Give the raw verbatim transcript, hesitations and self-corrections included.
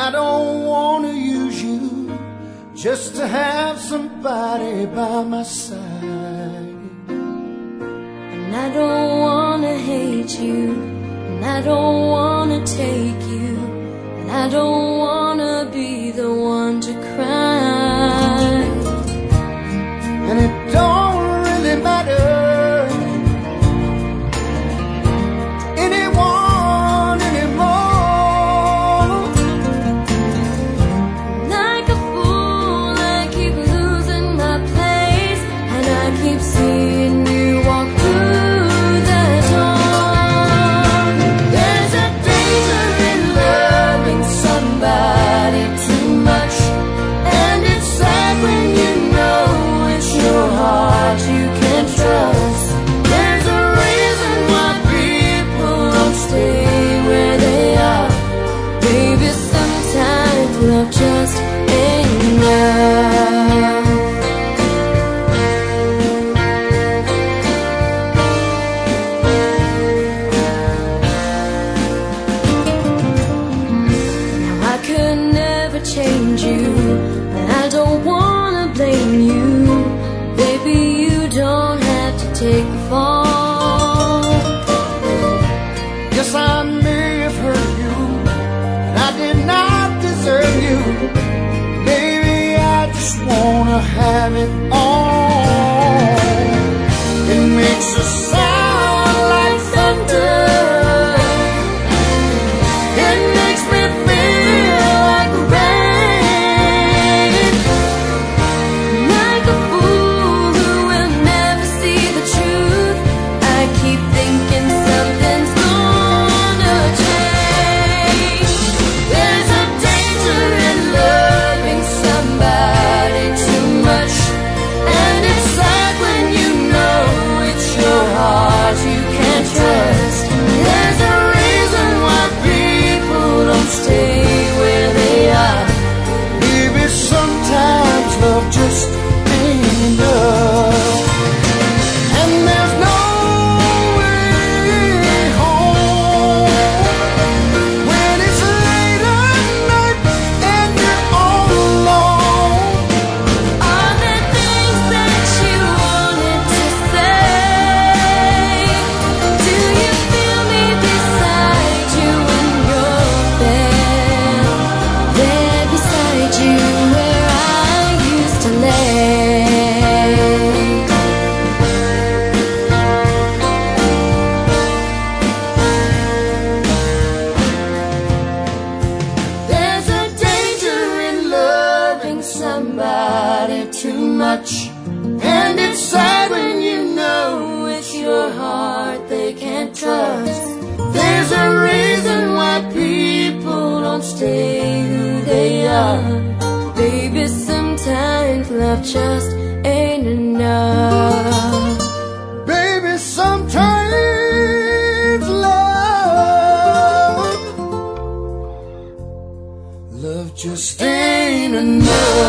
I don't want to use you just to have somebody by my side. And I don't want to hate you, and I don't want to take you, and I don't want to be the one to cry. And it don't really matter anyone anymore. Like a fool, I keep losing my place, and I keep seeing you walk through the door. There's a danger in loving somebody too much, and it's sad when you know it's your heart you can't trust. There's a reason why people don't stay where they are. Baby, sometimes love just ain't enough. Now I could never change you, and I don't wanna blame you. Baby, you don't have to take the fall. Yes, I may have hurt you, and I did not deserve you. Maybe I just wanna have it all. It makes a sound like thunder. It makes me feel like rain. Like a fool who will never see the truth, I keep thinking something's gonna change. There's a danger in loving somebody too much, and it's sad when you know it's your heart you can't trust. There's a reason why people don't stay where they are. Maybe sometimes love just ain't enough. And there's no way home when it's late at night and you're all alone. All the things that you wanted to say. Do you feel me beside you in your bed? There beside you where I used to lay. There's a danger in loving somebody too much, and it's sad when you know it's your heart they can't trust. There's a reason why people don't stay who they are. Baby, sometimes love just ain't enough. Baby, sometimes love, love just ain't enough.